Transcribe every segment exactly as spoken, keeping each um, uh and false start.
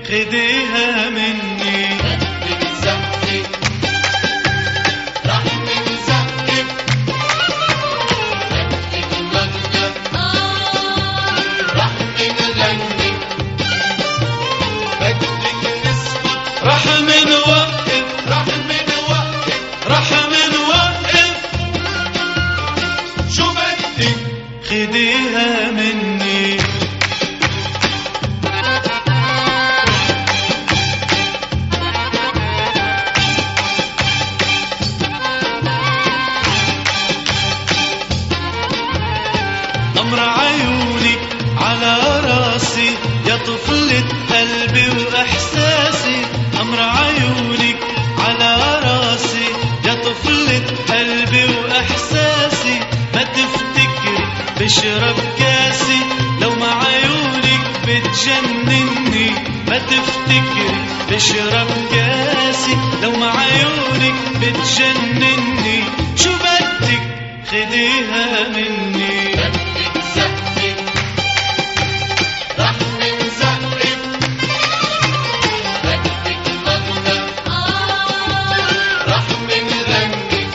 خديها مني. بدك زقي رح نزقف، بدك مغنى رح نغني، بدك نسكت رح منوقف رح منوقف، رح منوقف شو بدك خديها مني. أمر عيونك على راسي يا طفلة قلبي وإحساسي، أمر عيونك على راسي يا طفلة قلبي وإحساسي، ما تفتكري بشرب كاسي لو مع عيونك بتجنني، ما تفتكري بشرب كاسي لو مع عيونك بتجنني، شو بدك خديها مني. بدك زقي رح نزقف، بدك مغنى رح نغني،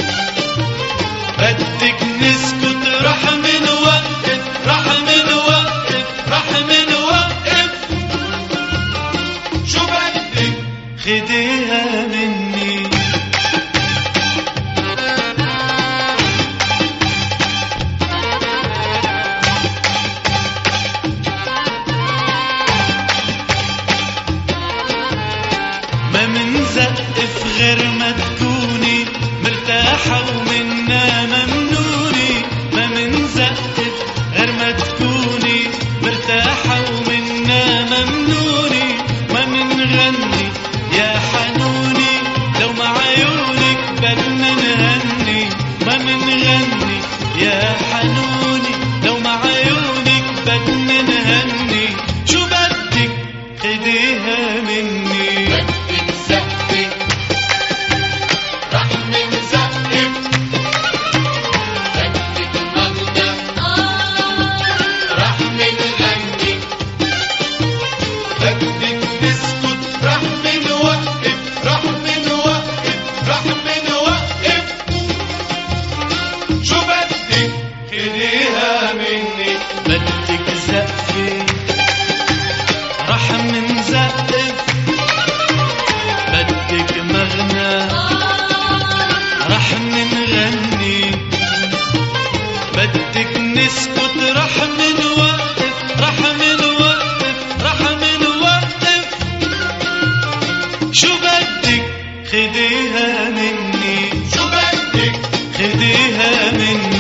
بدك نسكت رح منوقف رح منوقف رح منوقف شو بدك خديها مني. ما منزقف غير ما تكوني مرتاحة ومنا ممنوني، ما منزقف غير ما تكوني مرتاحة ومنا ممنوني، ما منغني يا حنوني لو مع عيونك بدنا نهني، ما منغني يا حنوني لو مع عيونك بدنا نهني، شو بدك خديها مني. بدك زقي رح نزقف، بدك مغنى رح نغني، بدك نسكت رح منوقف رح منوقف رح منوقف شو بدك خديها مني. بدك زقفي رح منزقف، بدك مغنى رح نغني، بدك نسكت رح منوقف رح منوقف رح منوقف شو بدك خديها مني. شو بدك خديها مني.